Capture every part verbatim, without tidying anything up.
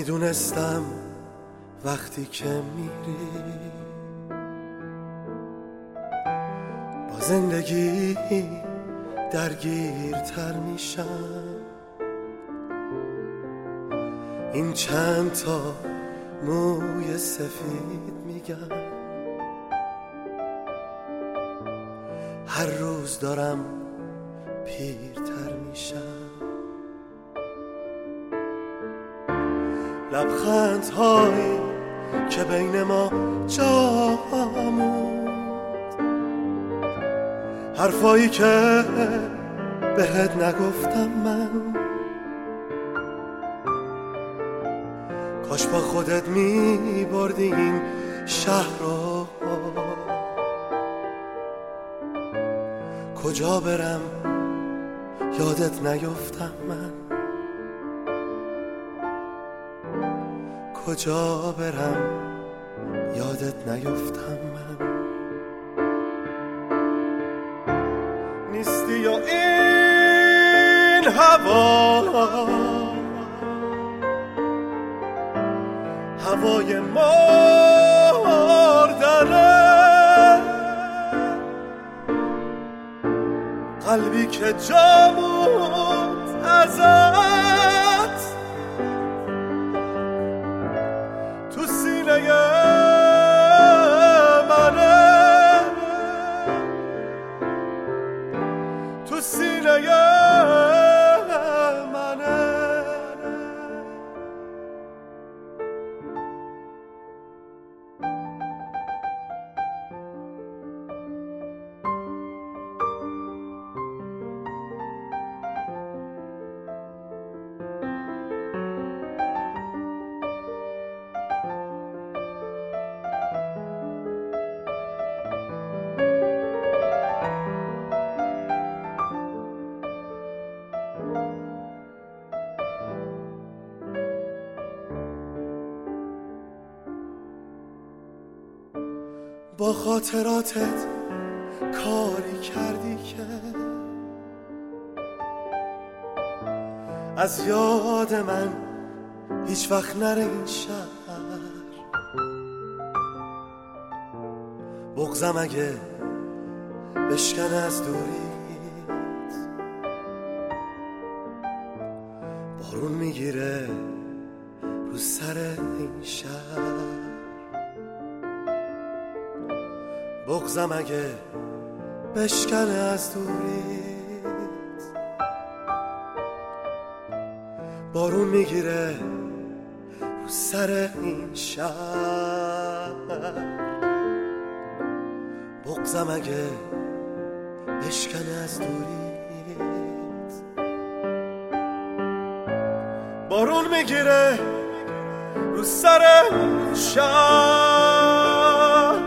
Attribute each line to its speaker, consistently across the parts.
Speaker 1: میدونستم وقتی که میری با زندگی درگیرتر میشم. این چند تا موی سفید میگم هر روز دارم پیرتر میشم. لبخندهایی که بین ما جا موند، حرفایی که بهت نگفتم من، کاش با خودت می بردی این شهر رو. کجا برم یادت نیفتم من، کجا برم یادت نیفتم من. نیستی یا این هوا، هوای مردنه، قلبی که جا موند ازت تو سینه منه، تو سینه منه. با خاطراتت کاری کردی که از یاد من هیچ وقت نره این شهر. بغضم اگه بشکنه از دوریت، بارون میگیره رو سر این شهر. بغضم اگه بشکنه از دوریت، بارون میگیره رو سر این شهر. بغضم اگه بشکنه از دوریت، بارون میگیره رو سر این شهر.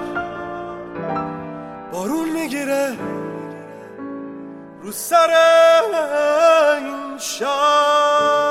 Speaker 1: بارون میگیره رو سر این شهر.